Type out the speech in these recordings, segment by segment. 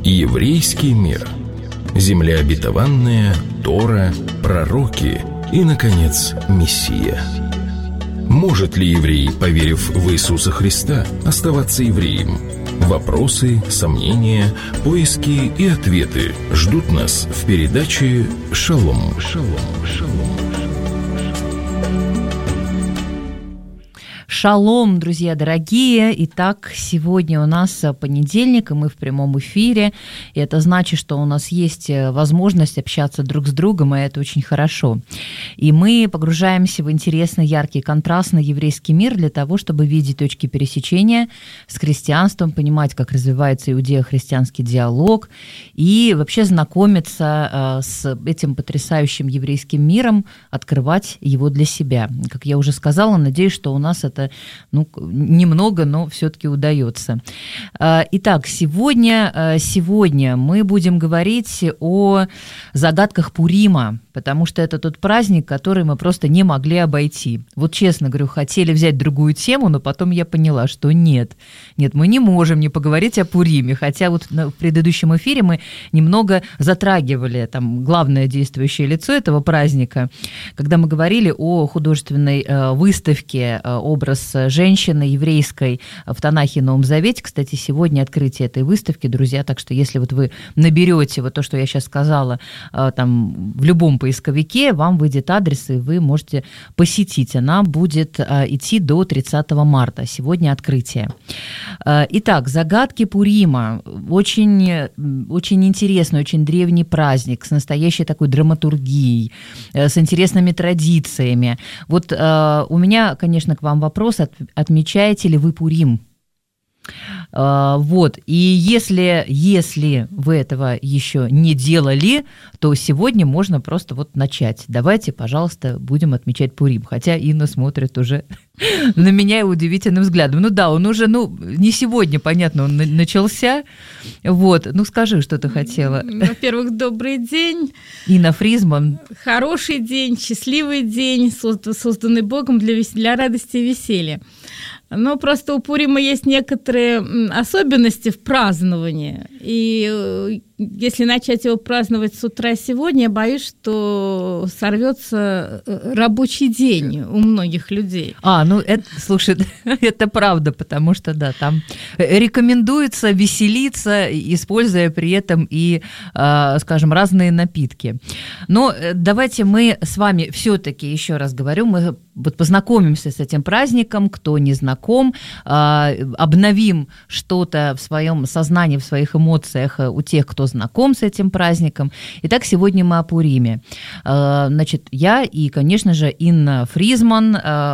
Еврейский мир. Земля обетованная, Тора, пророки и, наконец, Мессия. Может ли еврей, поверив в Иисуса Христа, оставаться евреем? Вопросы, сомнения, поиски и ответы ждут нас в передаче «Шалом». Шалом, друзья дорогие! Итак, сегодня у нас понедельник, и мы в прямом эфире. И это значит, что у нас есть возможность общаться друг с другом, и это очень хорошо. И мы погружаемся в интересный, яркий, контрастный еврейский мир для того, чтобы видеть точки пересечения с христианством, понимать, как развивается иудео-христианский диалог, и вообще знакомиться с этим потрясающим еврейским миром, открывать его для себя. Как я уже сказала, надеюсь, что у нас это немного, но все-таки удается. Итак, сегодня мы будем говорить о загадках Пурима, потому что это тот праздник, который мы просто не могли обойти. Вот честно говорю, хотели взять другую тему, но потом я поняла, что нет, мы не можем не поговорить о Пуриме, хотя вот в предыдущем эфире мы немного затрагивали там главное действующее лицо этого праздника, когда мы говорили о художественной выставке «Образ женщины еврейской» в Танахе и Новом Завете. Кстати, сегодня открытие этой выставки, друзья, так что если вот вы наберете вот то, что я сейчас сказала, там в любом поисковике, вам выйдет адрес, и вы можете посетить. Она будет идти до 30 марта. Сегодня открытие. Итак, загадки Пурима. Очень интересный, очень древний праздник с настоящей такой драматургией, с интересными традициями. Вот у меня, конечно, к вам вопрос. Отмечаете ли вы Пурим? Вот, и если вы этого еще не делали, то сегодня можно просто вот начать. Давайте, пожалуйста, будем отмечать Пурим. Хотя Инна смотрит уже на меня удивительным взглядом. Ну да, он уже, не сегодня, понятно, он начался. Вот, скажи, что ты хотела. Во-первых, добрый день. Инна Фризман. Хороший день, счастливый день, созданный Богом для радости и веселья. Но просто у Пурима есть некоторые особенности в праздновании. И если начать его праздновать с утра сегодня, я боюсь, что сорвется рабочий день у многих людей. Слушай, это правда, потому что, да, там рекомендуется веселиться, используя при этом и, скажем, разные напитки. Но давайте мы с вами все-таки, еще раз говорю, мы вот познакомимся с этим праздником, кто не знаком, обновим что-то в своем сознании, в своих эмоциях у тех, кто знаком с этим праздником. Итак, сегодня мы о Пуриме. Значит, я и, конечно же, Инна Фризман,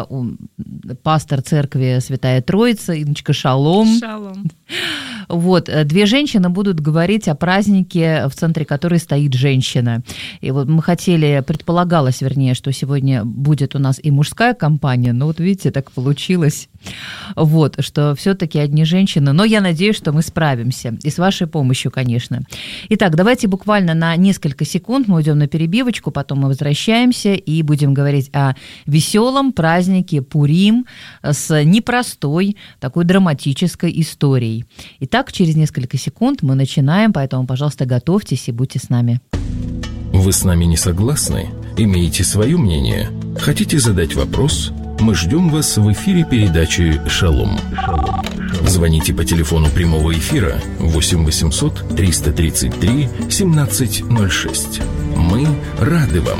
пастор церкви Святая Троица. Инночка, шалом. Шалом. Вот, две женщины будут говорить о празднике, в центре которой стоит женщина. И вот мы предполагалось, что сегодня будет у нас и мужская компания, но вот видите, так получилось, вот, что все-таки одни женщины, но я надеюсь, что мы справимся, и с вашей помощью, конечно. Итак, давайте буквально на несколько секунд мы уйдем на перебивочку, потом мы возвращаемся и будем говорить о веселом празднике Пурим с непростой, такой драматической историей. Итак, через несколько секунд мы начинаем, поэтому, пожалуйста, готовьтесь и будьте с нами. Вы с нами не согласны? Имеете свое мнение? Хотите задать вопрос? Мы ждем вас в эфире передачи «Шалом». Звоните по телефону прямого эфира 8 800 333 1706. Мы рады вам.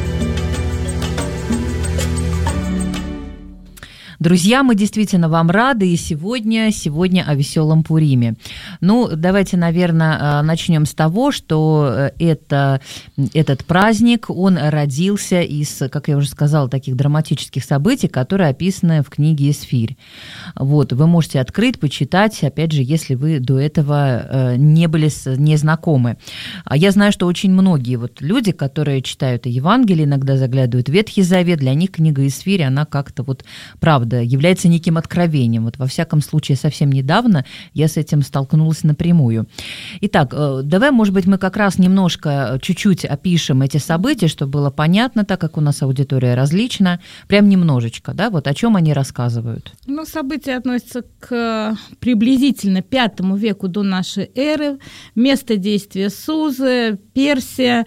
Друзья, мы действительно вам рады, и сегодня о веселом Пуриме. Давайте, наверное, начнем с того, что этот праздник, он родился из, как я уже сказала, таких драматических событий, которые описаны в книге «Эсфирь». Вот, вы можете открыть, почитать, опять же, если вы до этого не знакомы. А я знаю, что очень многие люди, которые читают Евангелие, иногда заглядывают в Ветхий Завет, для них книга «Эсфирь», она как-то правда правда, является неким откровением. Вот во всяком случае, совсем недавно я с этим столкнулась напрямую. Итак, давай, может быть, мы как раз немножко, чуть-чуть опишем эти события, чтобы было понятно, так как у нас аудитория различна, прям немножечко, да, вот о чем они рассказывают. Ну, события относятся к приблизительно V веку до нашей эры. Место действия Сузы, Персия,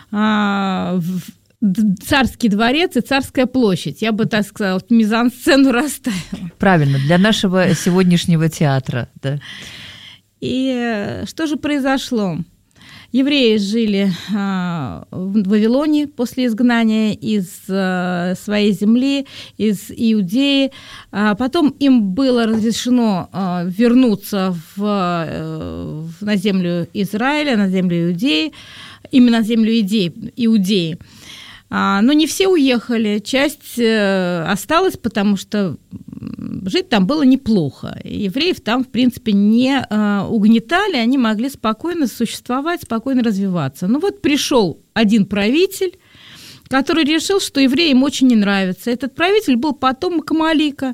Царский дворец и Царская площадь. Я бы, так сказала, мизансцену расставила. Правильно, для нашего сегодняшнего театра. Да. И что же произошло? Евреи жили в Вавилоне после изгнания из своей земли, из Иудеи. Потом им было разрешено вернуться на землю Израиля, на землю Иудеи, именно на землю Иудеи. Но не все уехали, часть осталась, потому что жить там было неплохо. Евреев там, в принципе, не угнетали, они могли спокойно существовать, спокойно развиваться. Но вот пришел один правитель, который решил, что евреи им очень не нравятся. Этот правитель был потомок Амалика,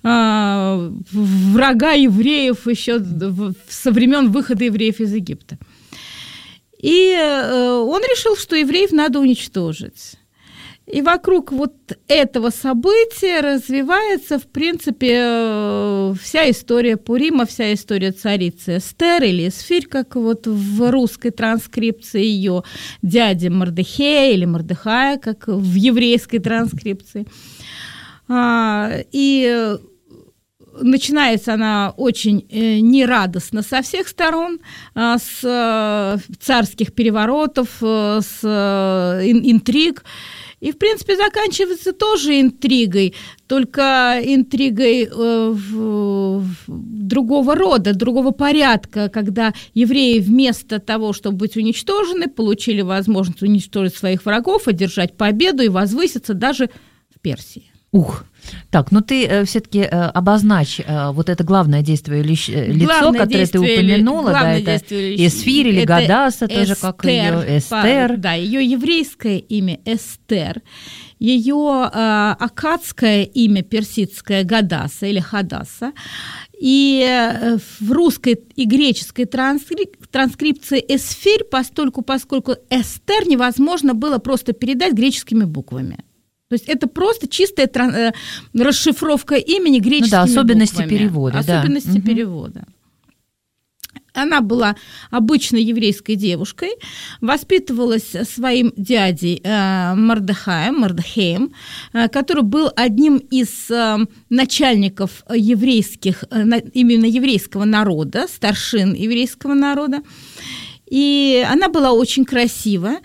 врага евреев еще со времен выхода евреев из Египта. И он решил, что евреев надо уничтожить. И вокруг вот этого события развивается, в принципе, вся история Пурима, вся история царицы Эстер или Эсфирь, как вот в русской транскрипции ее дяди Мордехея или Мордехая, как в еврейской транскрипции. И начинается она очень нерадостно со всех сторон, с царских переворотов, с интриг. И, в принципе, заканчивается тоже интригой, только интригой другого рода, другого порядка, когда евреи вместо того, чтобы быть уничтожены, получили возможность уничтожить своих врагов, одержать победу и возвыситься даже в Персии. Ух! Так, ну ты все-таки обозначь вот это главное действие лицо, которое ты упомянула, да, это Эсфирь или Гадаса, тоже как ее Эстер. Да, ее еврейское имя Эстер, ее аккадское имя персидское Гадаса или Хадаса, и в русской и греческой транскрипции Эсфирь, поскольку Эстер невозможно было просто передать греческими буквами. То есть это просто чистая расшифровка имени греческими буквами. Особенности перевода. Особенности перевода. Она была обычной еврейской девушкой, воспитывалась своим дядей Мордехеем, который был одним из начальников именно еврейского народа, старшин еврейского народа. И она была очень красивая.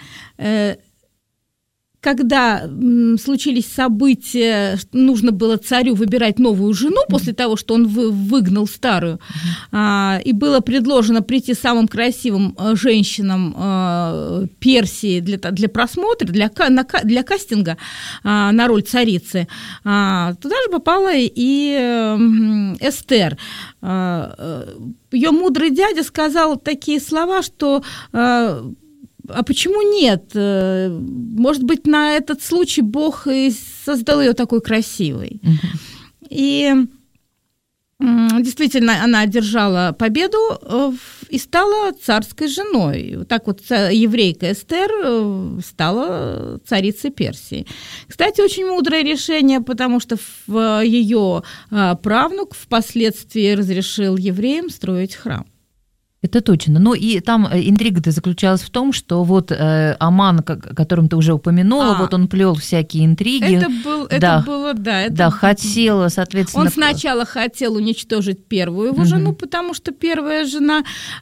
Когда случились события, нужно было царю выбирать новую жену после того, что он выгнал старую, и было предложено прийти самым красивым женщинам Персии для просмотра, для кастинга на роль царицы. Туда же попала и Эстер. Ее мудрый дядя сказал такие слова, что... А почему нет? Может быть, на этот случай Бог и создал ее такой красивой. И действительно, она одержала победу и стала царской женой. Вот так вот еврейка Эстер стала царицей Персии. Кстати, очень мудрое решение, потому что ее правнук впоследствии разрешил евреям строить храм. Это точно. Ну и там интрига-то заключалась в том, что вот Аман, о котором ты уже упомянула, вот он плел всякие интриги. Хотел, соответственно... Он сначала хотел уничтожить первую его жену, потому что первая жена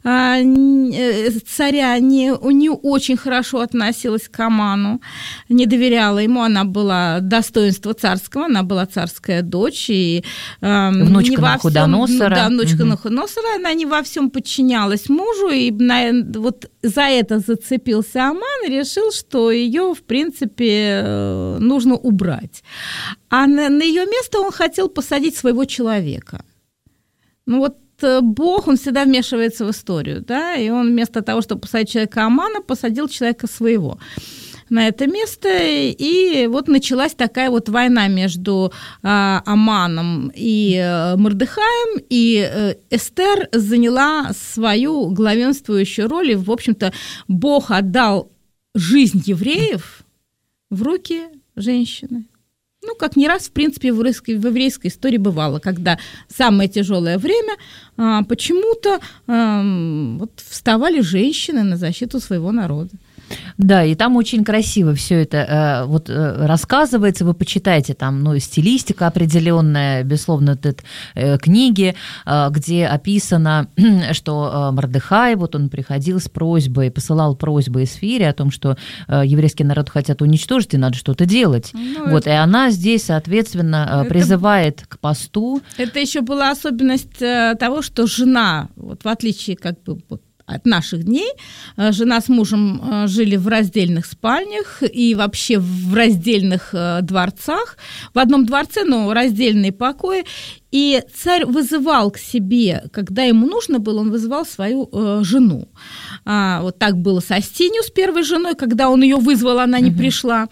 царя не очень хорошо относилась к Аману, не доверяла ему, она была достоинства царского, она была царская дочь. И, внучка Навуходоносора. Да, внучка Навуходоносора, она не во всем подчинялась мужу, и вот за это зацепился Аман и решил, что ее, в принципе, нужно убрать. А на ее место он хотел посадить своего человека. Ну вот Бог, он всегда вмешивается в историю, да, и он вместо того, чтобы посадить человека Амана, посадил человека своего. на это место, и вот началась такая вот война между Аманом и Мордехаем, и Эстер заняла свою главенствующую роль, и, в общем-то, Бог отдал жизнь евреев в руки женщины. Ну, как не раз, в принципе, в еврейской истории бывало, когда самое тяжелое время почему-то вот вставали женщины на защиту своего народа. Да, и там очень красиво все это рассказывается. Вы почитайте, там, стилистика определенная, безусловно, книги, где описано, что Мордехай, вот он приходил с просьбой, посылал просьбы Эсфире о том, что еврейский народ хотят уничтожить, и надо что-то делать. И она здесь, соответственно, призывает к посту. Это еще была особенность того, что жена, вот в отличие от наших дней, жена с мужем жили в раздельных спальнях и вообще в раздельных дворцах. В одном дворце, но раздельные покои. И царь вызывал к себе, когда ему нужно было, он вызывал свою жену. Вот так было с Астинью, с первой женой, когда он ее вызвал, она не пришла.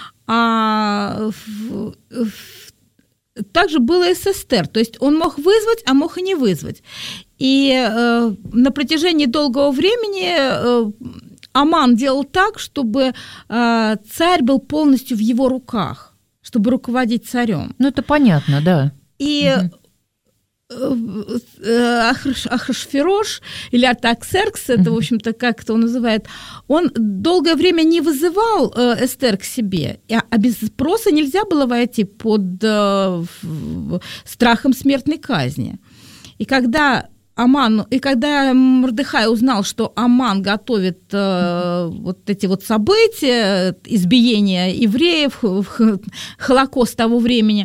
Также было и с Эстер, то есть он мог вызвать, а мог и не вызвать. И на протяжении долгого времени Аман делал так, чтобы царь был полностью в его руках, чтобы руководить царем. Ну, это понятно, да. И Ахашверош или Артаксеркс, это, в общем-то, как это он называет, он долгое время не вызывал Эстер к себе, а без спроса нельзя было войти под страхом смертной казни. И когда Мордехай узнал, что Аман готовит вот эти вот события, избиения евреев, Холокост того времени,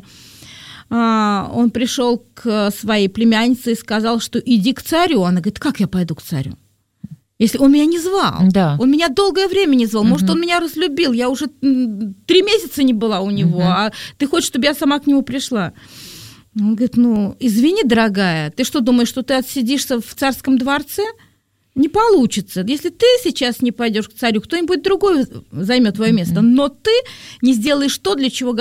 он пришел к своей племяннице и сказал, что иди к царю. Она говорит, как я пойду к царю? Если он меня не звал, да. Он меня долгое время не звал, может, он меня разлюбил, я уже 3 месяца не была у него, а ты хочешь, чтобы я сама к нему пришла? Он говорит, извини, дорогая, ты что, думаешь, что ты отсидишься в царском дворце? Не получится. Если ты сейчас не пойдешь к царю, кто-нибудь другой займет твое место, но ты не сделаешь то, для чего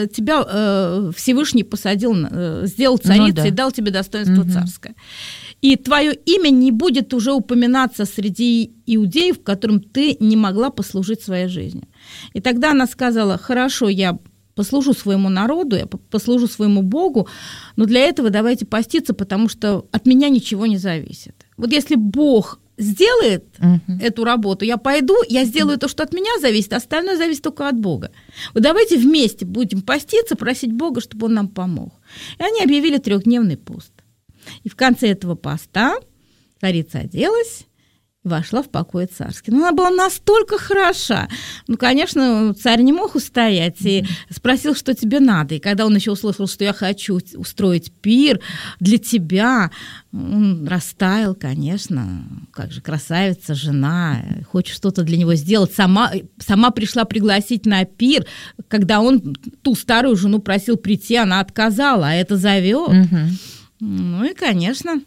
тебя Всевышний посадил, сделал царицей и дал тебе достоинство царское. И твое имя не будет уже упоминаться среди иудеев, которым ты не могла послужить своей жизнью. И тогда она сказала, хорошо, я послужу своему народу, я послужу своему Богу, но для этого давайте поститься, потому что от меня ничего не зависит. Вот если Бог сделает эту работу, я пойду, я сделаю то, что от меня зависит, остальное зависит только от Бога. Вот давайте вместе будем поститься, просить Бога, чтобы Он нам помог. И они объявили 3-дневный пост. И в конце этого поста царица оделась и вошла в покой царский. Но она была настолько хороша. Конечно, царь не мог устоять и спросил, что тебе надо. И когда он еще услышал, что я хочу устроить пир для тебя, он растаял, конечно. Как же красавица, жена, хочет что-то для него сделать. Сама пришла пригласить на пир. Когда он ту старую жену просил прийти, она отказала, а это зовет. И, конечно...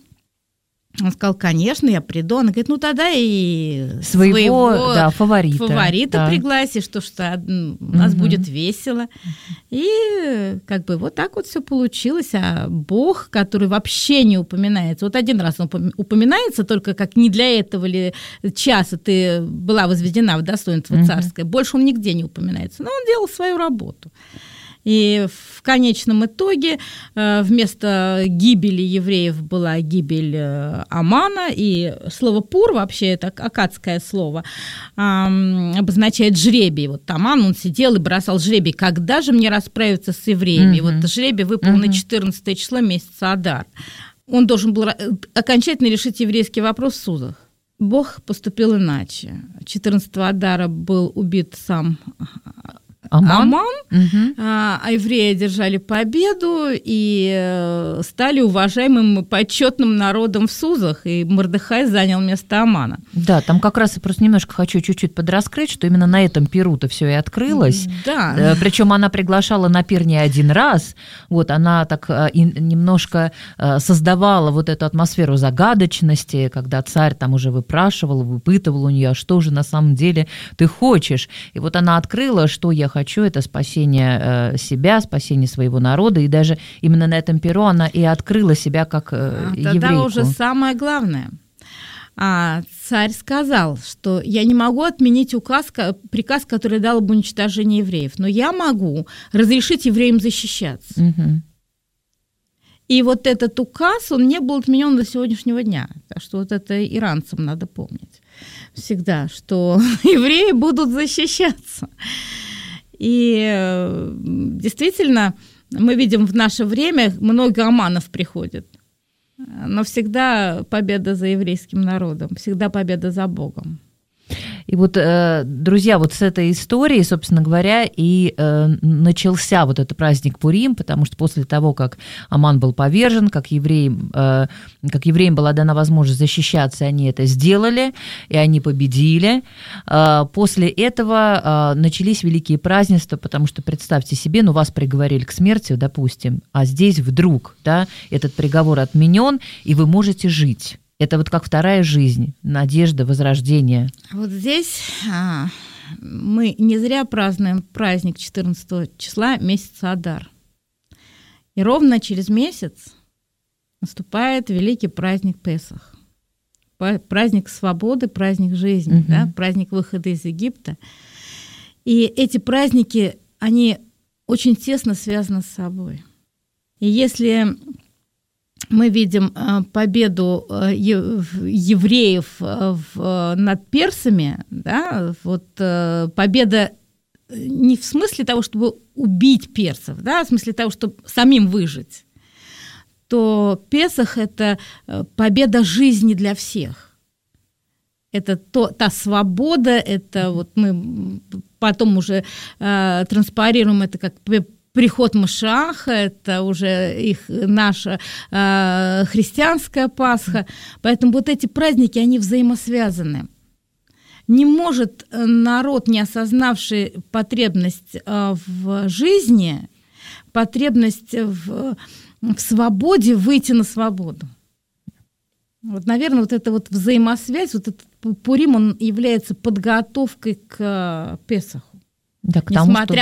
Он сказал, конечно, я приду. Она говорит, тогда и своего фаворита пригласи, что у нас будет весело. И вот так вот все получилось. А Бог, который вообще не упоминается, вот один раз он упоминается, только как не для этого ли часа ты была возведена в достоинство царское, больше он нигде не упоминается. Но он делал свою работу. И в конечном итоге вместо гибели евреев была гибель Амана, и слово «пур» вообще, это аккадское слово, обозначает жребий. Вот Аман, он сидел и бросал жребий, когда же мне расправиться с евреями. И вот жребий выпал на 14 число месяца Адар. Он должен был окончательно решить еврейский вопрос в Сузах. Бог поступил иначе. 14 Адара был убит сам Аман, а евреи одержали победу и стали уважаемым и почетным народом в Сузах, и Мордехай занял место Амана. Да, там как раз я просто немножко хочу чуть-чуть подраскрыть, что именно на этом пиру-то все и открылось. Да. Причем она приглашала на пир не один раз, вот она так немножко создавала вот эту атмосферу загадочности, когда царь там уже выпрашивал, выпытывал у нее, что же на самом деле ты хочешь. И вот она открыла, что я хочу, это спасение себя, спасение своего народа, и даже именно на этом перу она и открыла себя как еврейку. Тогда уже самое главное. Царь сказал, что я не могу отменить приказ, который дал об уничтожении евреев, но я могу разрешить евреям защищаться. Угу. И вот этот указ, он не был отменен до сегодняшнего дня. Так что вот это иранцам надо помнить всегда, что евреи будут защищаться. И действительно, мы видим в наше время, много аманов приходит. Но всегда победа за еврейским народом, всегда победа за Богом. И вот, друзья, вот с этой истории, собственно говоря, и начался вот этот праздник Пурим, потому что после того, как Аман был повержен, как евреям была дана возможность защищаться, они это сделали, и они победили. После этого начались великие празднества, потому что, представьте себе, вас приговорили к смерти, допустим, а здесь вдруг, да, этот приговор отменен, и вы можете жить. Это вот как вторая жизнь, надежда, возрождение. Вот здесь мы не зря празднуем праздник 14 числа месяца Адар. И ровно через месяц наступает великий праздник Песах. Праздник свободы, праздник жизни, да, праздник выхода из Египта. И эти праздники, они очень тесно связаны с собой. И если мы видим победу евреев над персами, да, вот победа не в смысле того, чтобы убить персов, да, а в смысле того, чтобы самим выжить, то Песах – это победа жизни для всех. Это та свобода, это вот мы потом уже транспарируем это как приход Машиаха, это уже наша христианская Пасха. Поэтому вот эти праздники, они взаимосвязаны. Не может народ, не осознавший потребность в жизни, потребность в свободе, выйти на свободу. Вот, наверное, вот эта вот взаимосвязь, вот этот Пурим, он является подготовкой к Песаху. Да, несмотря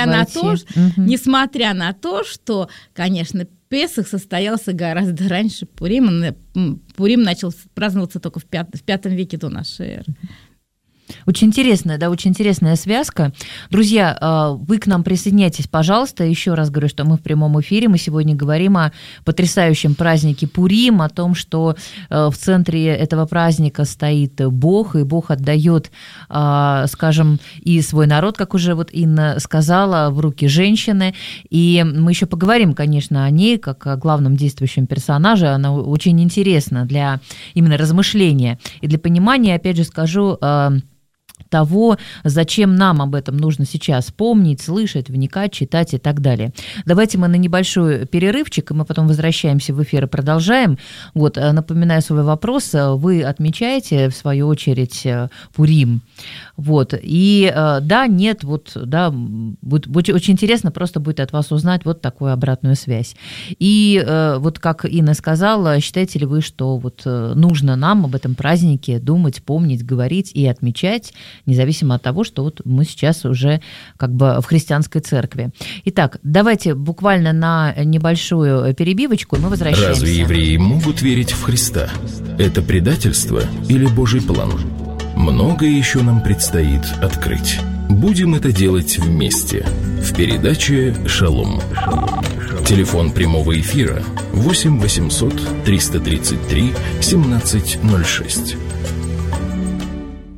на то, что, конечно, Песах состоялся гораздо раньше Пурима. Пурим начал праздноваться только в V веке до нашей эры. Очень интересная связка. Друзья, вы к нам присоединяйтесь, пожалуйста. Еще раз говорю, что мы в прямом эфире. Мы сегодня говорим о потрясающем празднике Пурим, о том, что в центре этого праздника стоит Бог, и Бог отдает, скажем, и свой народ, как уже вот Инна сказала, в руки женщины. И мы еще поговорим, конечно, о ней, как о главном действующем персонаже. Она очень интересна для именно размышления и для понимания, опять же скажу, того, зачем нам об этом нужно сейчас помнить, слышать, вникать, читать и так далее. Давайте мы на небольшой перерывчик, и мы потом возвращаемся в эфир и продолжаем. Вот, напоминаю свой вопрос, вы отмечаете, в свою очередь, Пурим. Вот, и да, нет, вот, да, будет очень интересно просто будет от вас узнать вот такую обратную связь. И вот как Инна сказала, считаете ли вы, что вот нужно нам об этом празднике думать, помнить, говорить и отмечать, независимо от того, что вот мы сейчас уже как бы в христианской церкви. Итак, давайте буквально на небольшую перебивочку, и мы возвращаемся. Разве евреи могут верить в Христа? Это предательство или Божий план? Многое еще нам предстоит открыть. Будем это делать вместе. В передаче «Шалом». Телефон прямого эфира 8 800 333 1706.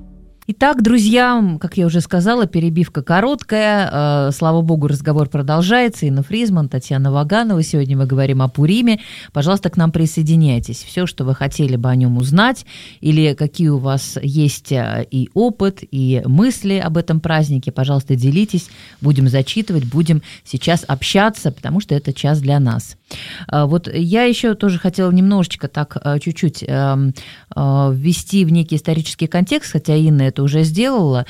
Итак, друзья, как я уже сказала, перебивка короткая. Слава богу, разговор продолжается. Инна Фризман, Татьяна Ваганова. Сегодня мы говорим о Пуриме. Пожалуйста, к нам присоединяйтесь. Все, что вы хотели бы о нем узнать, или какие у вас есть и опыт, и мысли об этом празднике, пожалуйста, делитесь. Будем зачитывать, будем сейчас общаться, потому что это час для нас. Вот я еще тоже хотела немножечко так чуть-чуть ввести в некий исторический контекст, хотя Инна это уже сделала,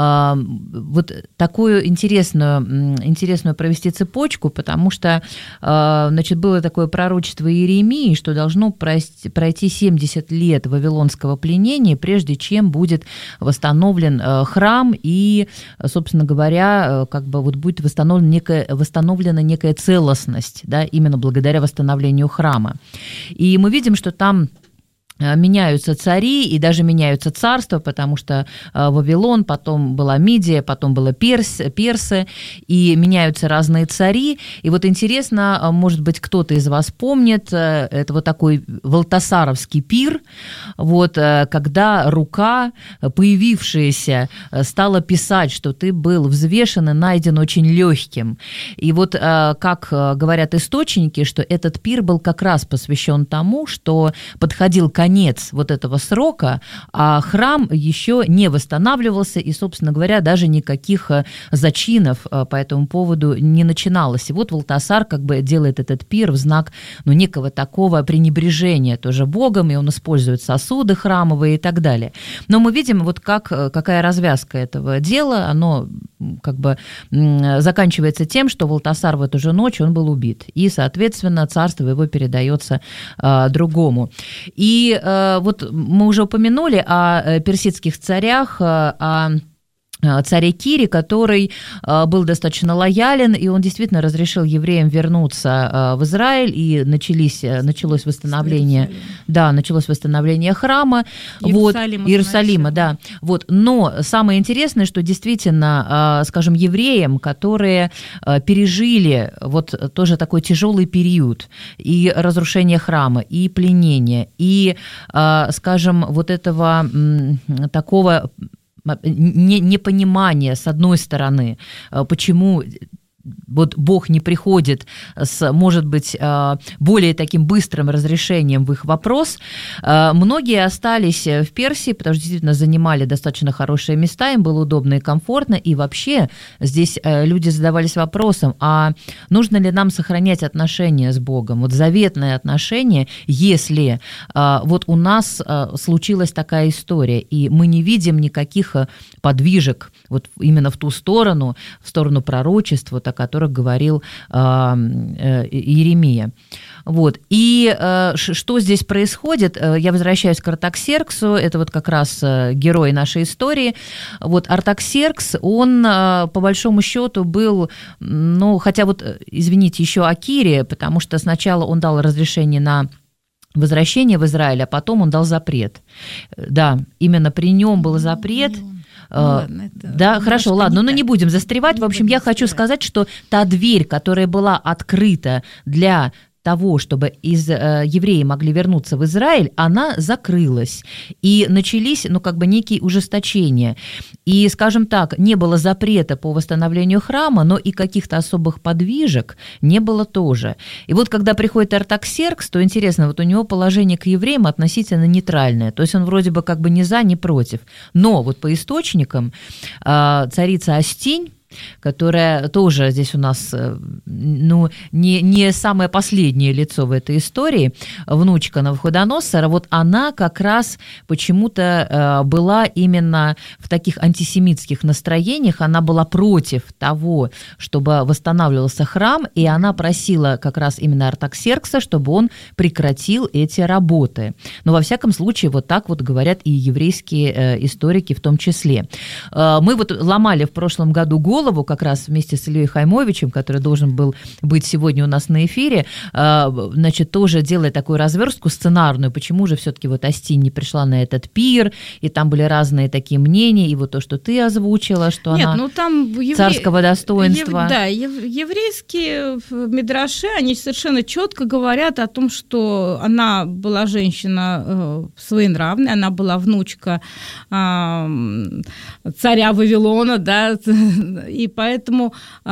вот такую интересную провести цепочку, потому что, значит, было такое пророчество Иеремии, что должно пройти 70 лет вавилонского пленения, прежде чем будет восстановлен храм и, собственно говоря, как бы вот будет восстановлена некая целостность, да, именно благодаря восстановлению храма. И мы видим, что там меняются цари и даже меняются царства, потому что Вавилон, потом была Мидия, потом была персы, и меняются разные цари. И вот интересно, может быть, кто-то из вас помнит, это вот такой Валтасаровский пир, вот, когда рука, появившаяся, стала писать, что ты был взвешен и найден очень легким. И вот, как говорят источники, что этот пир был как раз посвящен тому, что подходил конец вот этого срока, а храм еще не восстанавливался, и, собственно говоря, даже никаких зачинов по этому поводу не начиналось. И вот Валтасар как бы делает этот пир в знак, ну, некого такого пренебрежения тоже Богом, и он использует сосуды храмовые и так далее. Но мы видим, вот какая развязка этого дела, оно как бы заканчивается тем, что Валтасар в эту же ночь, он был убит, и, соответственно, царство его передается другому. И вот мы уже упомянули о персидских царях, о царе Кире, который был достаточно лоялен, и он действительно разрешил евреям вернуться в Израиль, и началось восстановление, началось восстановление храма, Иерусалима, да. Вот. Но самое интересное, что действительно, скажем, евреям, которые пережили вот тоже такой тяжелый период и разрушение храма, и пленение, и, скажем, вот этого такого непонимание, с одной стороны, почему вот Бог не приходит с, может быть, более таким быстрым разрешением в их вопрос. Многие остались в Персии, потому что действительно занимали достаточно хорошие места, им было удобно и комфортно, и вообще здесь люди задавались вопросом, а нужно ли нам сохранять отношения с Богом, вот заветные отношения, если вот у нас случилась такая история, и мы не видим никаких подвижек вот именно в ту сторону, в сторону пророчества, о которых говорил Иеремия. Вот. И что здесь происходит? Я возвращаюсь к Артаксерксу, это вот как раз герой нашей истории. Вот Артаксеркс, он по большому счету был, ну, хотя вот, извините, еще о Кире, потому что сначала он дал разрешение на возвращение в Израиль, а потом он дал запрет. Да, именно при нем был запрет. Ладно, да, хорошо, ладно, но не будем застревать. В общем, я хочу сказать, что та дверь, которая была открыта для того, чтобы евреи могли вернуться в Израиль, она закрылась. И начались, ну, как бы некие ужесточения. И, скажем так, не было запрета по восстановлению храма, но и каких-то особых подвижек не было тоже. И вот когда приходит Артаксеркс, то интересно, вот у него положение к евреям относительно нейтральное. То есть он вроде бы как бы ни за, ни против. Но вот по источникам царица Астинь, которая тоже здесь у нас, ну, не самое последнее лицо в этой истории, внучка Навуходоносора, вот она как раз почему-то была именно в таких антисемитских настроениях, она была против того, чтобы восстанавливался храм, и она просила как раз именно Артаксеркса, чтобы он прекратил эти работы. Но во всяком случае вот так вот говорят и еврейские историки в том числе. Мы вот ломали в прошлом году голову, голову как раз вместе с Ильей Хаймовичем, который должен был быть сегодня у нас на эфире, значит, тоже делая такую разверстку сценарную, почему же все-таки вот Остинь не пришла на этот пир, и там были разные такие мнения, и вот то, что ты озвучила, что она там царского достоинства. Еврейские мидраши, они совершенно четко говорят о том, что она была женщина своенравная, она была внучка царя Вавилона, да, и поэтому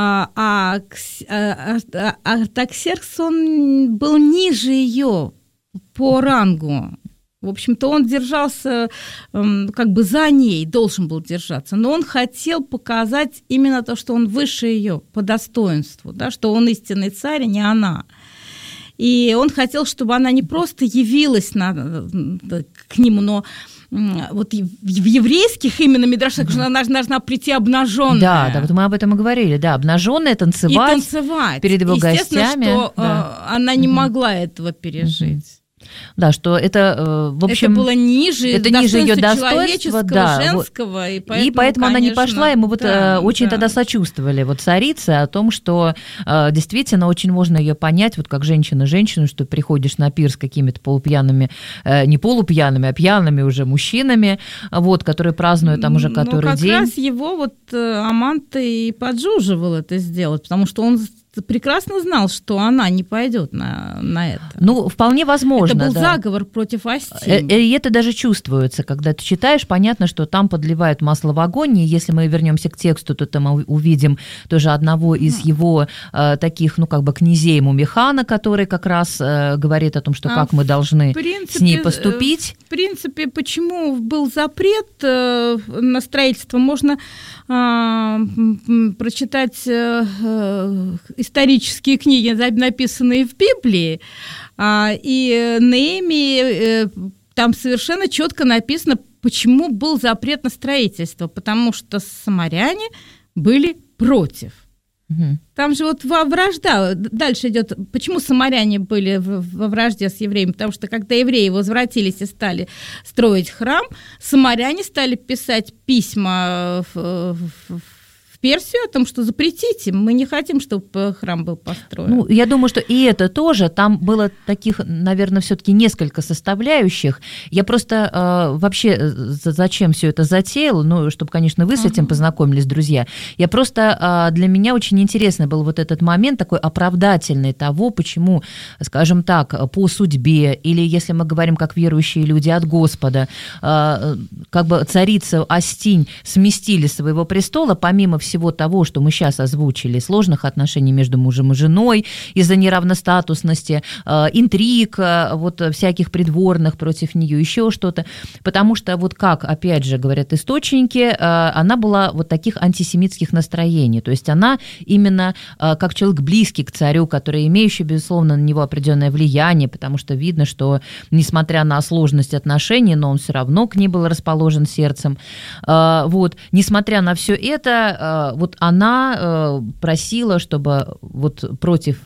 Артаксеркс, он был ниже ее по рангу. В общем-то, он держался как бы за ней, должен был держаться, но он хотел показать именно то, что он выше ее по достоинству, да, что он истинный царь, а не она. И он хотел, чтобы она не просто явилась к нему, но вот в еврейских именно мидрашах она должна прийти обнаженная. Да, вот мы об этом и говорили, да, обнаженная, танцевать перед его гостями. Естественно, что она не могла этого пережить. Да, что это, в общем... Это было ниже ее достоинства, да, женского, и поэтому она не пошла, и мы вот очень тогда сочувствовали вот царице о том, что действительно очень можно ее понять, вот как женщину, что приходишь на пир с какими-то полупьяными, не полупьяными, а пьяными уже мужчинами, вот, которые празднуют там уже который день. Как раз его вот Аманта и поджуживал это сделать, потому что он прекрасно знал, что она не пойдет на это. Ну, вполне возможно. Это был заговор против Остинь. И это даже чувствуется, когда ты читаешь, понятно, что там подливают масло в огонь, и если мы вернемся к тексту, то там мы увидим тоже одного из его таких, ну, как бы князей Мумихана, который как раз говорит о том, что как мы должны с ней поступить. В принципе, почему был запрет на строительство, можно прочитать исторические книги, написанные в Библии, и Неемии там совершенно четко написано, почему был запрет на строительство, потому что самаряне были против. Угу. Там же вот вражда, дальше идет, почему самаряне были во вражде с евреями, потому что когда евреи возвратились и стали строить храм, самаряне стали писать письма в Персию о том, что запретите, мы не хотим, чтобы храм был построен. Ну, я думаю, что и это тоже, там было таких, наверное, все-таки несколько составляющих. Я просто вообще зачем все это затеяла, ну, чтобы, конечно, вы с этим познакомились, друзья. Я просто, для меня очень интересный был вот этот момент такой оправдательный того, почему, скажем так, по судьбе, или если мы говорим как верующие люди от Господа, как бы царицу Остинь сместили с своего престола, помимо всего того, что мы сейчас озвучили, сложных отношений между мужем и женой из-за неравностатусности, интриг, вот всяких придворных против нее, еще что-то, потому что вот как, опять же, говорят источники, она была вот таких антисемитских настроений, то есть она именно как человек близкий к царю, который имеющий, безусловно, на него определенное влияние, потому что видно, что, несмотря на сложность отношений, но он все равно к ней был расположен сердцем, вот, несмотря на все это, вот она просила, чтобы вот против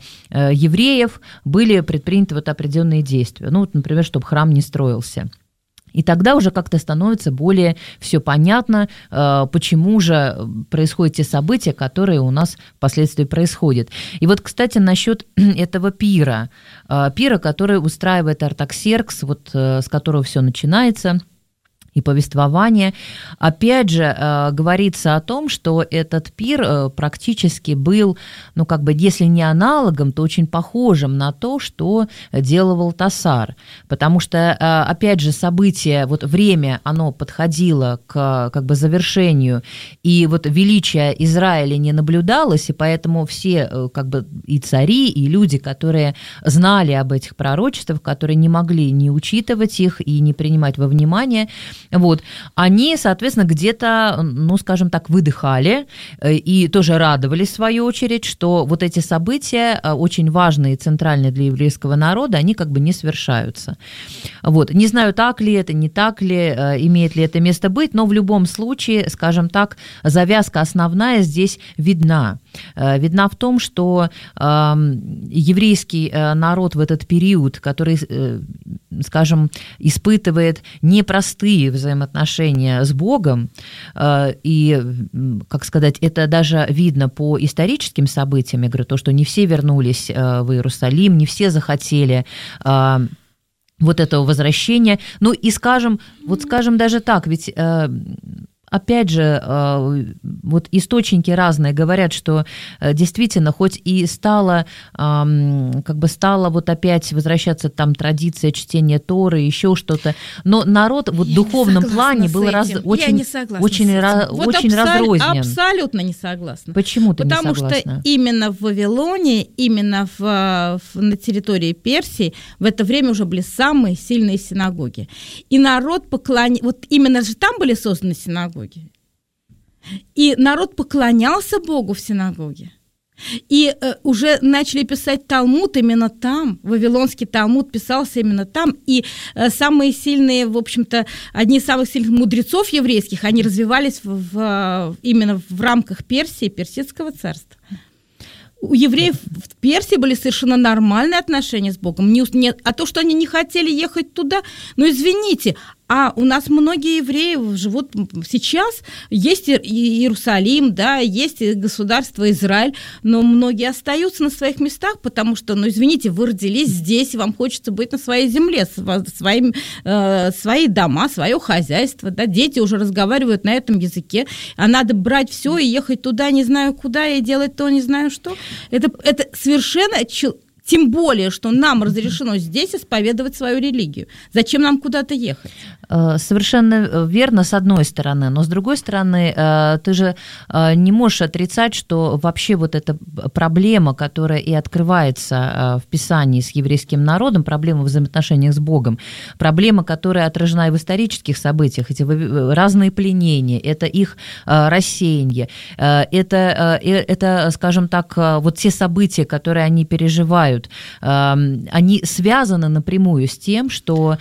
евреев были предприняты вот определенные действия. Ну, вот, например, чтобы храм не строился. И тогда уже как-то становится более все понятно, почему же происходят те события, которые у нас впоследствии происходят. И вот, кстати, насчет этого пира, который устраивает Артаксеркс, вот с которого все начинается, и повествование. Опять же, говорится о том, что этот пир практически был, ну, как бы, если не аналогом, то очень похожим на то, что делал Валтасар. Потому что, опять же, событие, вот время, оно подходило к, как бы, завершению, и вот величия Израиля не наблюдалось, и поэтому все, как бы, и цари, и люди, которые знали об этих пророчествах, которые не могли не учитывать их и не принимать во внимание, вот, они, соответственно, где-то, ну, скажем так, выдыхали и тоже радовались, в свою очередь, что вот эти события, очень важные и центральные для еврейского народа, они как бы не свершаются. Вот. Не знаю, так ли это, не так ли, имеет ли это место быть, но в любом случае, скажем так, завязка основная здесь видна. видна в том, что еврейский народ в этот период, который, скажем, испытывает непростые взаимоотношения с Богом, и, как сказать, это даже видно по историческим событиям, я говорю, то, что не все вернулись в Иерусалим, не все захотели вот этого возвращения. Ну и скажем даже так, ведь опять же, вот источники разные говорят, что действительно, хоть и стала вот опять возвращаться там традиция чтения Торы, еще что-то, но народ вот в духовном плане был очень разрознен. Абсолютно не согласна. Почему ты не согласна? Потому что именно в Вавилоне, именно на территории Персии в это время уже были самые сильные синагоги. И народ вот именно же там были созданы синагоги. И народ поклонялся Богу в синагоге. И уже начали писать Талмуд именно там. Вавилонский Талмуд писался именно там. И самые сильные, в общем-то, одни из самых сильных мудрецов еврейских, они развивались именно в рамках Персии, Персидского царства. У евреев в Персии были совершенно нормальные отношения с Богом. А то, что они не хотели ехать туда, ну, извините, а у нас многие евреи живут сейчас, есть Иерусалим, да, есть государство Израиль, но многие остаются на своих местах, потому что, ну, извините, вы родились здесь, и вам хочется быть на своей земле, свои дома, свое хозяйство, да, дети уже разговаривают на этом языке, а надо брать все и ехать туда, не знаю куда, и делать то, не знаю что. Это совершенно... Тем более, что нам разрешено здесь исповедовать свою религию. Зачем нам куда-то ехать? Совершенно верно, с одной стороны, но с другой стороны, ты же не можешь отрицать, что вообще вот эта проблема, которая и открывается в Писании с еврейским народом, проблема в взаимоотношениях с Богом, проблема, которая отражена и в исторических событиях, эти разные пленения, это их рассеяние, это, скажем так, вот те события, которые они переживают, они связаны напрямую с тем, что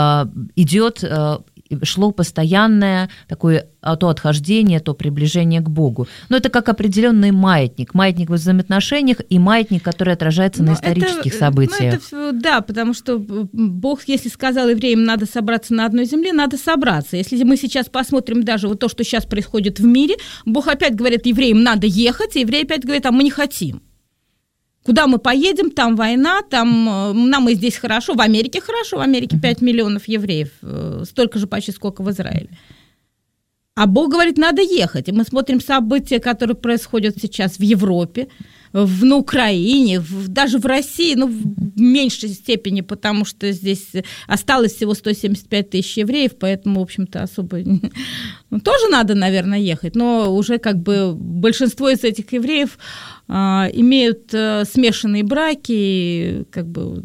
шло постоянное такое то отхождение, то приближение к Богу. Но это как определенный маятник в взаимоотношениях и маятник, который отражается на исторических событиях. Да, потому что Бог, если сказал евреям, надо собраться на одной земле, надо собраться. Если мы сейчас посмотрим даже вот то, что сейчас происходит в мире, Бог опять говорит евреям, надо ехать, и евреи опять говорят, а мы не хотим. Куда мы поедем, там война, нам и здесь хорошо, в Америке 5 миллионов евреев, столько же почти, сколько в Израиле. А Бог говорит, надо ехать. И мы смотрим события, которые происходят сейчас в Европе, на Украине, даже в России, но в меньшей степени, потому что здесь осталось всего 175 тысяч евреев, поэтому, в общем-то, особо... тоже надо, наверное, ехать, но уже как бы большинство из этих евреев имеют смешанные браки, как бы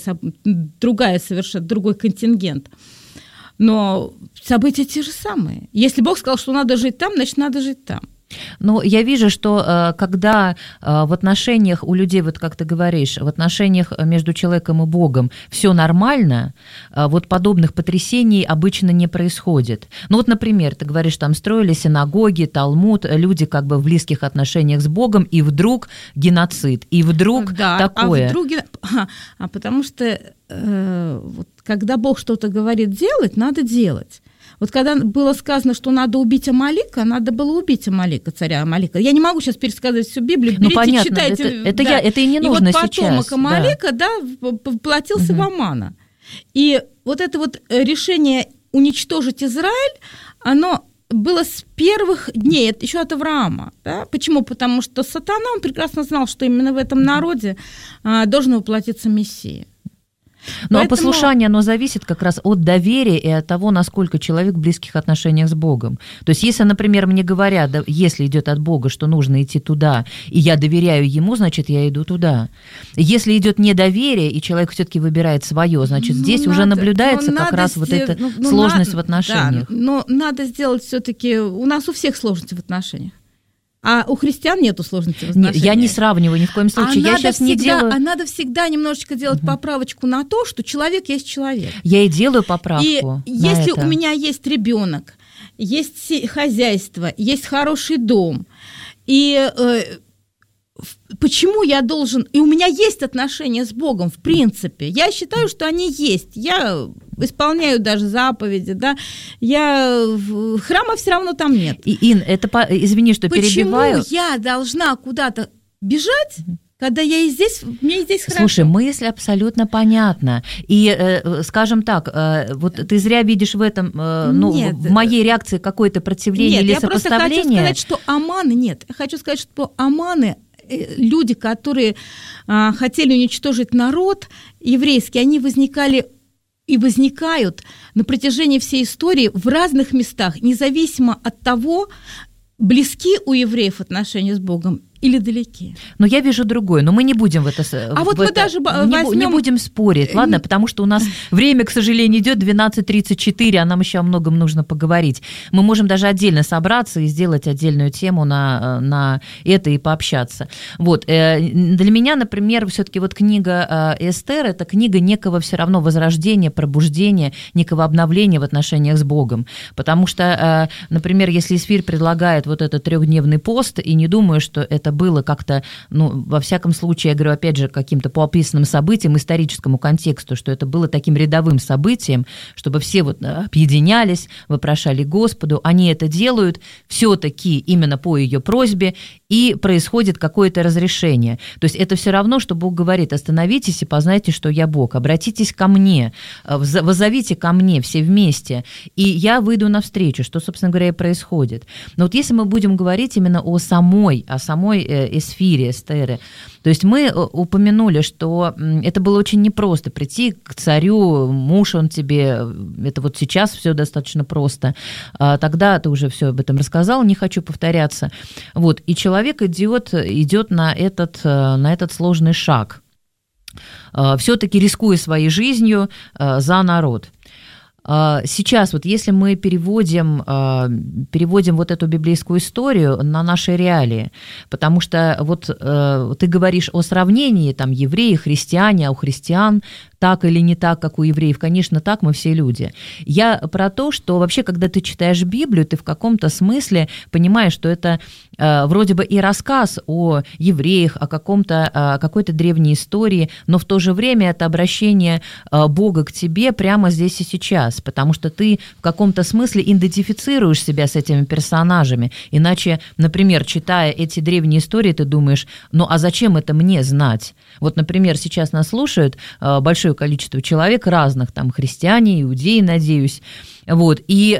другой контингент. Но события те же самые. Если Бог сказал, что надо жить там, значит, надо жить там. Но я вижу, что когда в отношениях у людей, вот как ты говоришь, в отношениях между человеком и Богом все нормально, вот подобных потрясений обычно не происходит. Ну вот, например, ты говоришь, там строили синагоги, Талмуд, люди как бы в близких отношениях с Богом, и вдруг геноцид, и вдруг такое. Потому что вот, когда Бог что-то говорит делать, надо делать. Вот когда было сказано, что надо убить Амалика, надо было убить Амалика, царя Амалика. Я не могу сейчас пересказывать всю Библию, берите, понятно, читайте. Это и не нужно сейчас. И вот потомок Амалика, воплотился в Амана. И вот это вот решение уничтожить Израиль, оно было с первых дней, еще от Авраама. Да? Почему? Потому что сатана, он прекрасно знал, что именно в этом народе должен воплотиться Мессия. Ну, а послушание, оно зависит как раз от доверия и от того, насколько человек в близких отношениях с Богом. То есть, если, например, мне говорят, да, если идет от Бога, что нужно идти туда, и я доверяю Ему, значит, я иду туда. Если идет недоверие, и человек все-таки выбирает свое, значит, здесь уже наблюдается как раз вот эта сложность в отношениях. Да, но надо сделать все-таки... У нас у всех сложности в отношениях. А у христиан нету сложности в отношениях. Нет, я не сравниваю ни в коем случае. Я сейчас не делаю... А надо всегда немножечко делать поправочку на то, что человек есть человек. Я и делаю поправку. И если у меня есть ребенок, есть хозяйство, есть хороший дом, и почему я должен... И у меня есть отношения с Богом, в принципе. Я считаю, что они есть. Я исполняю даже заповеди, да. Храма все равно там нет. Ин, извини, что перебиваю. Почему я должна куда-то бежать, когда мне здесь хорошо? Слушай, мысль абсолютно понятна. И, скажем так, вот ты зря видишь в этом, в моей реакции какое-то противление или сопоставление. Нет, я просто хочу сказать, что аманы нет. Я хочу сказать, что аманы, люди, которые хотели уничтожить народ еврейский, они возникали и возникают на протяжении всей истории в разных местах, независимо от того, близки у евреев отношения с Богом или далеки. Но я вижу другое, но мы не будем не будем спорить, ладно, потому что у нас время, к сожалению, идет 12:34, а нам еще о многом нужно поговорить. Мы можем даже отдельно собраться и сделать отдельную тему на это и пообщаться. Вот. Для меня, например, все-таки вот книга Эстер – это книга некого все равно возрождения, пробуждения, некого обновления в отношениях с Богом. Потому что, например, если Эсфирь предлагает вот этот 3-дневный пост, и не думаю, что это было как-то, во всяком случае, я говорю, опять же, каким-то по описанным событиям, историческому контексту, что это было таким рядовым событием, чтобы все вот объединялись, вопрошали Господу, они это делают все-таки именно по ее просьбе, и происходит какое-то разрешение. То есть это все равно, что Бог говорит: остановитесь и познайте, что я Бог, обратитесь ко мне, воззовите ко мне все вместе, и я выйду навстречу, что, собственно говоря, и происходит. Но вот если мы будем говорить именно о самой Эсфире, Эстере, то есть мы упомянули, что это было очень непросто прийти к царю, муж он тебе, это вот сейчас все достаточно просто, тогда ты уже все об этом рассказал, не хочу повторяться, вот, и человек идет на этот сложный шаг, все-таки рискуя своей жизнью за народ. Сейчас, вот если мы переводим вот эту библейскую историю на наши реалии, потому что вот ты говоришь о сравнении, там, евреи, христиане, а у христиан так или не так, как у евреев, конечно, так, мы все люди. Я про то, что вообще, когда ты читаешь Библию, ты в каком-то смысле понимаешь, что это вроде бы и рассказ о евреях, о какой-то древней истории, но в то же время это обращение Бога к тебе прямо здесь и сейчас, потому что ты в каком-то смысле идентифицируешь себя с этими персонажами. Иначе, например, читая эти древние истории, ты думаешь, а зачем это мне знать? Вот, например, сейчас нас слушают большое количество человек разных, там, христиане, иудеи, надеюсь, вот, и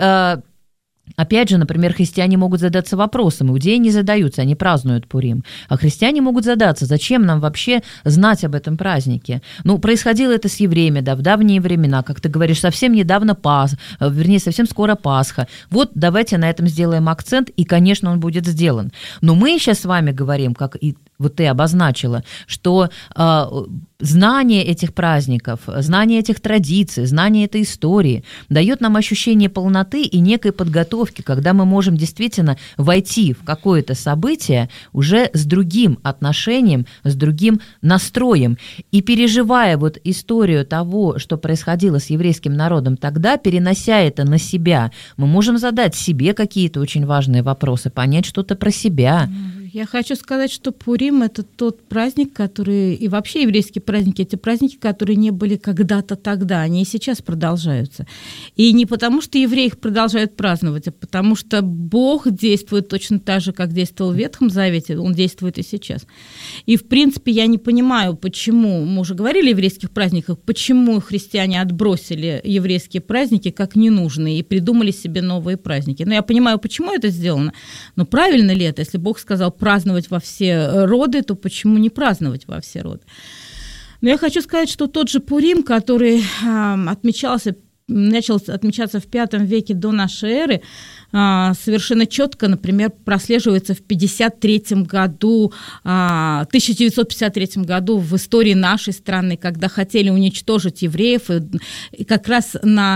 опять же, например, христиане могут задаться вопросом, иудеи не задаются, они празднуют Пурим, а христиане могут задаться, зачем нам вообще знать об этом празднике? Происходило это с евреями, да, в давние времена, как ты говоришь, совсем недавно совсем скоро Пасха. Вот давайте на этом сделаем акцент, и, конечно, он будет сделан. Но мы сейчас с вами говорим, как и вот ты обозначила, что знание этих праздников, знание этих традиций, знание этой истории дает нам ощущение полноты и некой подготовки, когда мы можем действительно войти в какое-то событие уже с другим отношением, с другим настроем. И переживая вот историю того, что происходило с еврейским народом тогда, перенося это на себя, мы можем задать себе какие-то очень важные вопросы, понять что-то про себя. Я хочу сказать, что Пурим – это тот праздник, который, и вообще еврейские праздники, эти праздники, которые не были когда-то тогда, они и сейчас продолжаются. И не потому, что евреи их продолжают праздновать, а потому что Бог действует точно так же, как действовал в Ветхом Завете, Он действует и сейчас. И, в принципе, я не понимаю, почему, мы уже говорили о еврейских праздниках, почему христиане отбросили еврейские праздники как ненужные и придумали себе новые праздники. Но я понимаю, почему это сделано, но правильно ли это, если Бог сказал праздновать во все роды, то почему не праздновать во все роды? Но я хочу сказать, что тот же Пурим, который начал отмечаться в V веке до нашей эры, совершенно четко, например, прослеживается в 1953 году в истории нашей страны, когда хотели уничтожить евреев, и как раз на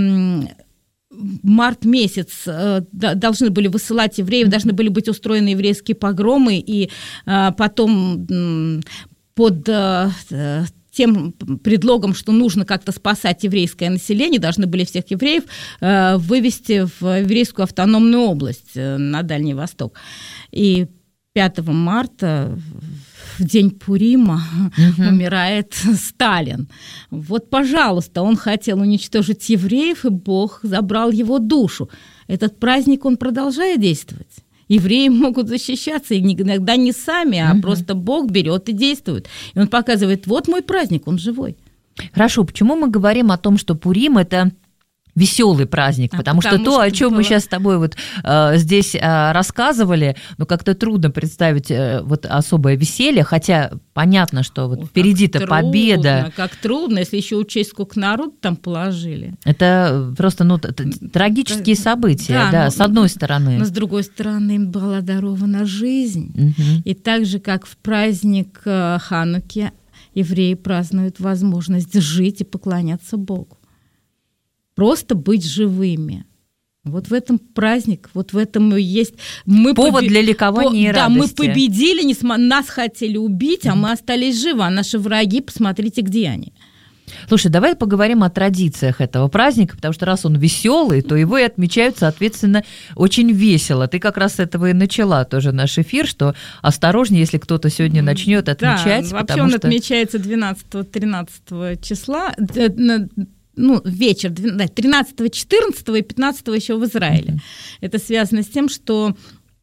март месяц должны были высылать евреев, должны были быть устроены еврейские погромы, и потом под тем предлогом, что нужно как-то спасать еврейское население, должны были всех евреев вывести в еврейскую автономную область на Дальний Восток. И 5 марта в день Пурима умирает Сталин. Вот, пожалуйста, он хотел уничтожить евреев, и Бог забрал его душу. Этот праздник, он продолжает действовать. Евреи могут защищаться, иногда не сами, а просто Бог берет и действует. И он показывает, вот мой праздник, он живой. Хорошо, почему мы говорим о том, что Пурим – это веселый праздник? Потому что то, о чем мы сейчас с тобой вот здесь рассказывали, ну, как-то трудно представить вот особое веселье, хотя понятно, что вот впереди-то победа. Как трудно, если еще учесть, сколько народу там положили. Это просто, ну, трагические события, да, с одной стороны. Но с другой стороны, им была дарована жизнь. И так же, как в праздник Хануки, евреи празднуют возможность жить и поклоняться Богу. Просто быть живыми. Вот в этом праздник, вот в этом и есть... Повод для ликования и радости. Да, мы победили, нас хотели убить, а мы остались живы, а наши враги, посмотрите, где они. Слушай, давай поговорим о традициях этого праздника, потому что раз он веселый, то его и отмечают, соответственно, очень весело. Ты как раз с этого и начала тоже наш эфир, что осторожнее, если кто-то сегодня начнет отмечать. Да, вообще он отмечается 12-13 числа, ну, вечер, 13, 14 и 15 еще в Израиле. Это связано с тем, что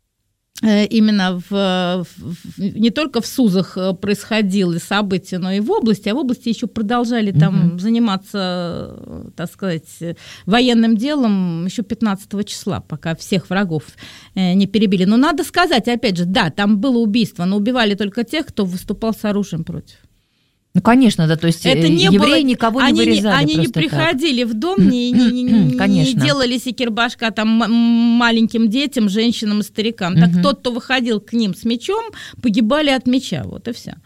именно не только в Сузах происходило события, но и в области, а в области еще продолжали там заниматься, так сказать, военным делом еще 15 числа, пока всех врагов не перебили. Но надо сказать, опять же, да, там было убийство, но убивали только тех, кто выступал с оружием против. Ну, конечно, да, то есть это евреи никого не вырезали. Они не приходили в дом, не делали секирбашка там маленьким детям, женщинам и старикам. Так тот, кто выходил к ним с мечом, погибали от меча, вот и все.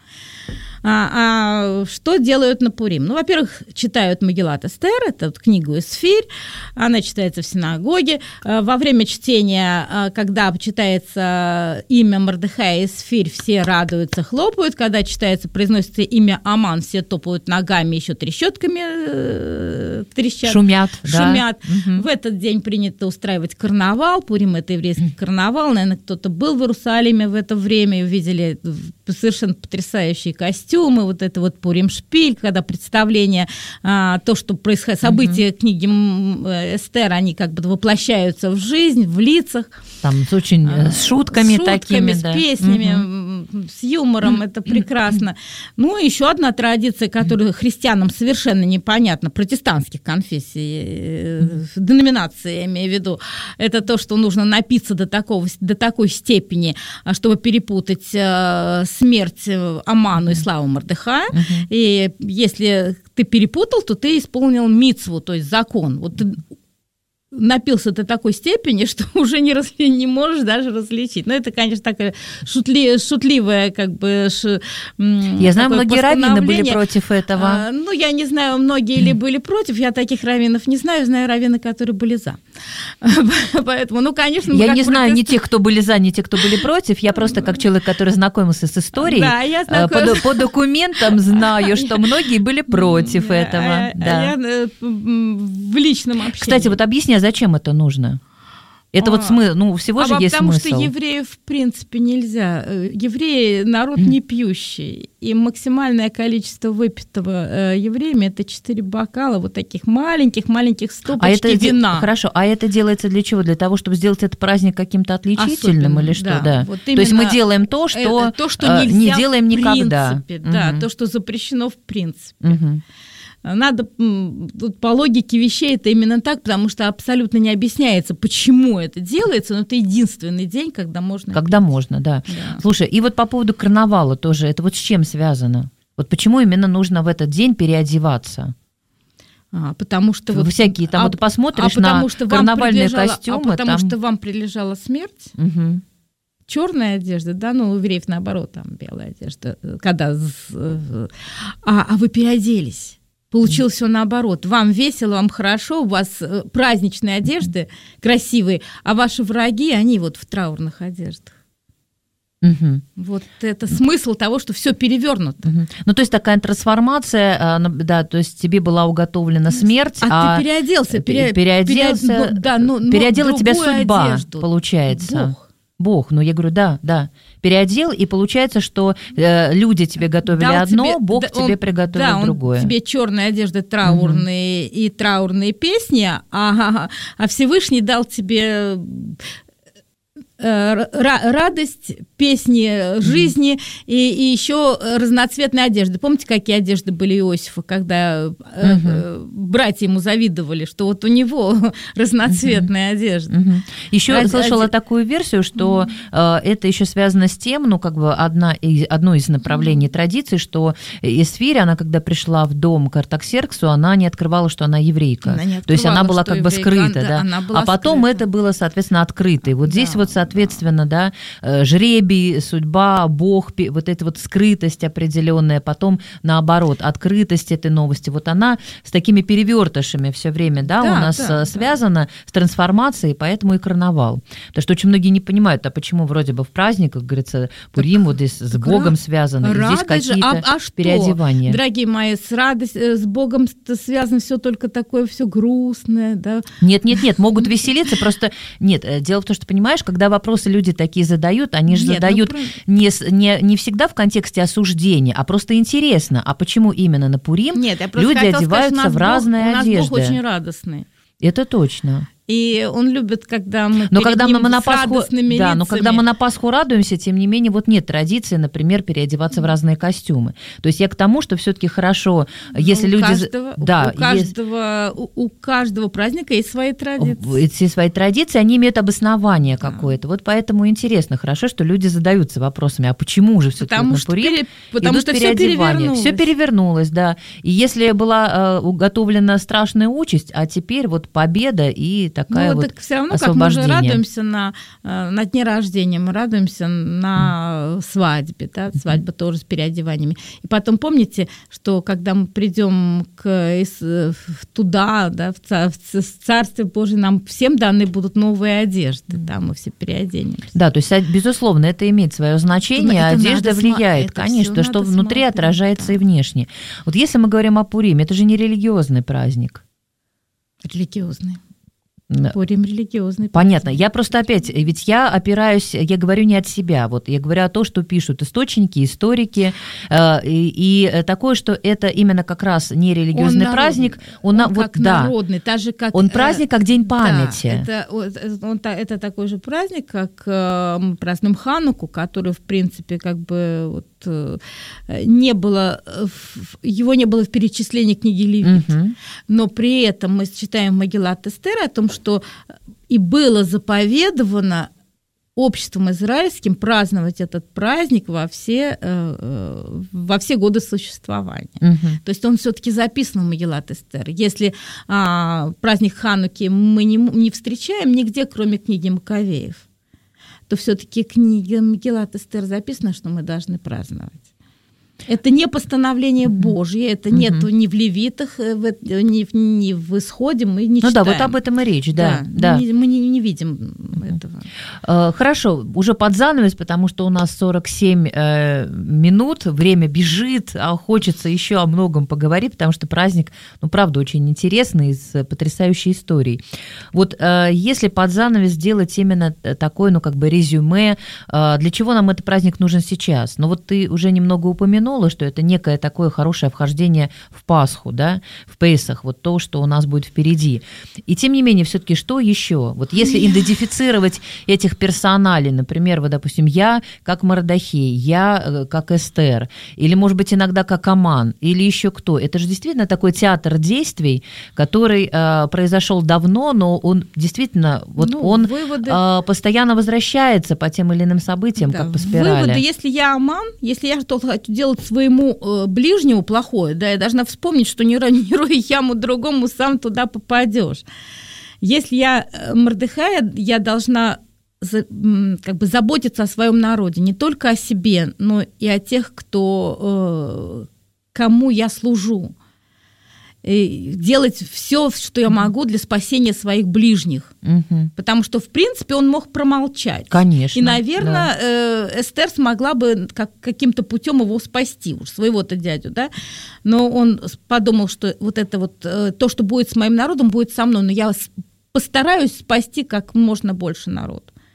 Что делают на Пурим? Ну, во-первых, читают Мегилат Эстер, это вот книгу Эсфирь, она читается в синагоге. Во время чтения, когда читается имя Мордехая Эсфирь, все радуются, хлопают. Когда читается, произносится имя Аман, все топают ногами, еще трещотками трещат. Шумят. В этот день принято устраивать карнавал. Пурим – это еврейский карнавал. Наверное, кто-то был в Иерусалиме в это время и увидели совершенно потрясающие костюмы, вот это вот Пурим-шпиль, когда представление, то, что происходит, события книги Эстер, они как бы воплощаются в жизнь, в лицах. Там с шутками такими, с песнями, с юмором, это прекрасно. Ну, еще одна традиция, которая христианам совершенно непонятна, протестантских конфессий, деноминации, я имею в виду, это то, что нужно напиться до такой степени, чтобы перепутать смерть Аману и славу Мордехая. И если ты перепутал, то ты исполнил мицву, то есть закон. Вот ты напился до такой степени, что уже не можешь даже различить. Но это, конечно, такая шутливая, как бы... Я знаю, многие раввины были против этого. Ну, я не знаю, многие ли были против, я таких раввинов не знаю раввины, которые были за. Поэтому, ну, конечно... Я не знаю ни тех, кто были за, ни тех, кто были против, я просто как человек, который знакомился с историей, по документам знаю, что многие были против этого. Я в личном общении. Кстати, вот объясни, зачем это нужно? Это вот смысл, ну, всего же есть смысл. Потому что евреев, в принципе, нельзя. Евреи – народ не пьющий, и максимальное количество выпитого евреями – это 4 бокала, вот таких маленьких стопочки вина. Хорошо, а это делается для чего? Для того, чтобы сделать этот праздник каким-то отличительным или что? Да. Вот то есть мы делаем то, что не делаем никогда. В принципе, да, то, что запрещено в принципе. Надо, по логике вещей, это именно так, потому что абсолютно не объясняется, почему это делается, но это единственный день, когда можно. Когда можно, да. Слушай, и вот по поводу карнавала тоже, это вот с чем связано? Вот почему именно нужно в этот день переодеваться? Потому что вот всякие там вот посмотришь на карнавальные костюмы. Потому что вам прилежала смерть. Черная одежда, да, ну, у евреев наоборот, там белая одежда, когда... А вы переоделись. Получилось все наоборот. Вам весело, вам хорошо, у вас праздничные одежды красивые, а ваши враги, они вот в траурных одеждах. Вот это смысл того, что все перевернуто. Ну, то есть такая трансформация, да, то есть тебе была уготовлена смерть, а ты переоделся. Переодела тебя судьба, одежду. получается. Бог. Бог. Ну, я говорю, да. Переодел, и получается, что люди тебе готовили одно, тебе, Бог тебе приготовил другое. Он тебе черные одежды траурные и траурные песни, а Всевышний дал тебе радость, песни жизни и еще разноцветные одежды. Помните, какие одежды были у Иосифа, когда братья ему завидовали, что вот у него разноцветная одежда? Еще я слышала такую версию, что это еще связано с тем, ну, как бы одно из направлений традиции, что Эсфирь, она когда пришла в дом к Артаксерксу, она не открывала, что она еврейка. То есть она была как бы скрыта, да? А потом скрыта. Это было, соответственно, открыто. И вот здесь вот, соответственно, да, жребий, судьба, Бог, вот эта вот скрытость определенная, потом, наоборот, открытость этой новости, вот она с такими перевертышами все время, да, у нас связана с трансформацией, поэтому и карнавал. Потому что очень многие не понимают, а почему вроде бы в праздниках, говорится, Пурим вот здесь с Богом связано, здесь какие-то переодевания. Дорогие мои, с Богом связано все только такое, все грустное, да? Нет, могут веселиться, просто нет, дело в том, что, понимаешь, когда вопросы люди такие задают, они же задают не всегда в контексте осуждения, а просто интересно, а почему именно на Пурим люди одеваются в разные одежды. У нас Бог очень радостный. Это точно. И он любит, когда мы перед ним с радостными лицами. Но когда мы на Пасху радуемся, тем не менее, вот нет традиции, например, переодеваться в разные костюмы. То есть я к тому, что все-таки хорошо, если люди... У каждого праздника есть свои традиции. Эти свои традиции, они имеют обоснование какое-то. Вот поэтому интересно, хорошо, что люди задаются вопросами, а почему же все-таки на Пурим потому что все перевернулось. Все перевернулось, да. И если была уготовлена страшная участь, а теперь вот победа и такая вот все равно, как мы же радуемся на дне рождения, мы радуемся на свадьбе, да, свадьба тоже с переодеваниями. И потом помните, что когда мы придем туда, да, в Царствие Божие, нам всем даны будут новые одежды, да, мы все переоденемся. Да, то есть, безусловно, это имеет свое значение, одежда влияет, конечно, что внутри отражается и внешне. Вот если мы говорим о Пуриме, это же не религиозный праздник. Религиозный. Пурим религиозный. Понятно. Я просто опять, ведь я опираюсь, я говорю не от себя, вот я говорю о том, что пишут источники, историки, и такое, что это именно как раз не религиозный праздник, он как народный, так же как он праздник как День памяти. Да, это такой же праздник, как мы празднуем Хануку, который в принципе как бы вот его не было в перечислении книги Левит, но при этом мы читаем Магилат Эстер о том, что и было заповедовано обществом израильским праздновать этот праздник во все годы существования. То есть он все-таки записан в Магилат Эстер. Если праздник Хануки мы не встречаем нигде, кроме книги Маковеев, то все-таки книга Магилат Эстер записано, что мы должны праздновать. Это не постановление Божье, это нету ни в Левитах, ни в Исходе, мы не читаем. Ну да, вот об этом и речь, да. Мы не видим этого. Хорошо, уже под занавес, потому что у нас 47 минут, время бежит, а хочется еще о многом поговорить, потому что праздник, ну, правда, очень интересный, с потрясающей историей. Вот если под занавес сделать именно такое, ну, как бы резюме, для чего нам этот праздник нужен сейчас? Ну, вот ты уже немного упомянул, что это некое такое хорошее вхождение в Пасху, да, в Пейсах, вот то, что у нас будет впереди. И тем не менее, все-таки что еще? Вот если идентифицировать этих персоналей, например, вот, допустим, я как Мордохей, я как Эстер, или, может быть, иногда как Аман, или еще кто. Это же действительно такой театр действий, который произошел давно, но он действительно, вот постоянно возвращается по тем или иным событиям, как по спирали. Выводы, если я Аман, если я что-то хочу делать своему ближнему плохое, да, я должна вспомнить, что не рой яму другому, сам туда попадешь. Если я Мордехай, я должна как бы заботиться о своем народе, не только о себе, но и о тех, кому я служу. И делать все, что я могу для спасения своих ближних. Потому что, в принципе, он мог промолчать. Конечно. И, наверное, Эстер смогла бы каким-то путем его спасти, уж своего-то дядю, да. Но он подумал, что вот это вот то, что будет с моим народом, будет со мной, но я постараюсь спасти как можно больше народу.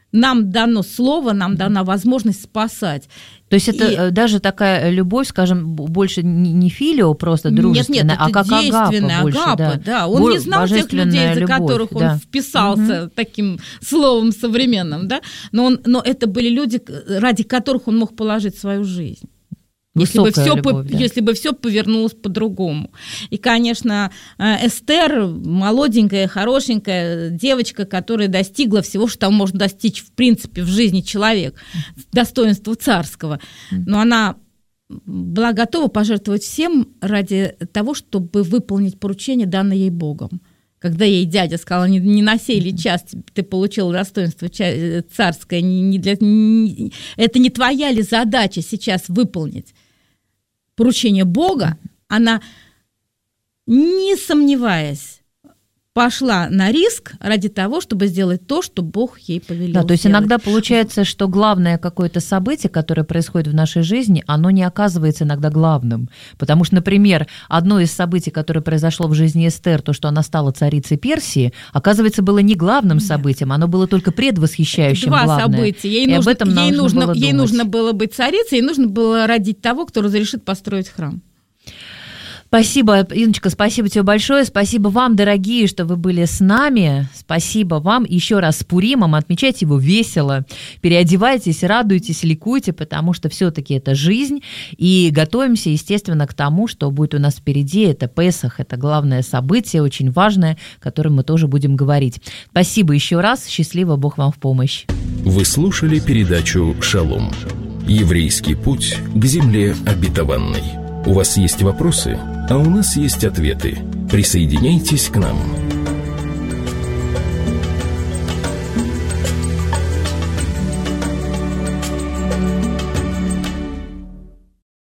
нам дано слово, нам дана возможность спасать. То есть это даже такая любовь, скажем, больше не филио просто дружественная, а как действенная агапа, да. Он не знал тех людей, за которых он вписался таким словом современным, да, но это были люди, ради которых он мог положить свою жизнь. Если бы все повернулось по-другому. И, конечно, Эстер, молоденькая, хорошенькая девочка, которая достигла всего, что там можно достичь, в принципе, в жизни человек, достоинства царского. Но она была готова пожертвовать всем ради того, чтобы выполнить поручение, данное ей Богом. Когда ей дядя сказал, не на сей ли час ты получил достоинство царское, это не твоя ли задача сейчас выполнить поручение Бога, она, не сомневаясь, пошла на риск ради того, чтобы сделать то, что Бог ей повелел. Да, то есть иногда получается, что главное какое-то событие, которое происходит в нашей жизни, оно не оказывается иногда главным. Потому что, например, одно из событий, которое произошло в жизни Эстер, то, что она стала царицей Персии, оказывается, было не главным событием, оно было только предвосхищающим главное. Два события. Ей нужно было быть царицей, ей нужно было родить того, кто разрешит построить храм. Спасибо, Инночка, спасибо тебе большое. Спасибо вам, дорогие, что вы были с нами. Спасибо вам. Еще раз с Пуримом. Отмечайте его весело. Переодевайтесь, радуйтесь, ликуйте, потому что все-таки это жизнь. И готовимся, естественно, к тому, что будет у нас впереди. Это Песах, это главное событие, очень важное, о котором мы тоже будем говорить. Спасибо еще раз. Счастливо, Бог вам в помощь. Вы слушали передачу «Шалом». Еврейский путь к земле обетованной. У вас есть вопросы, а у нас есть ответы. Присоединяйтесь к нам.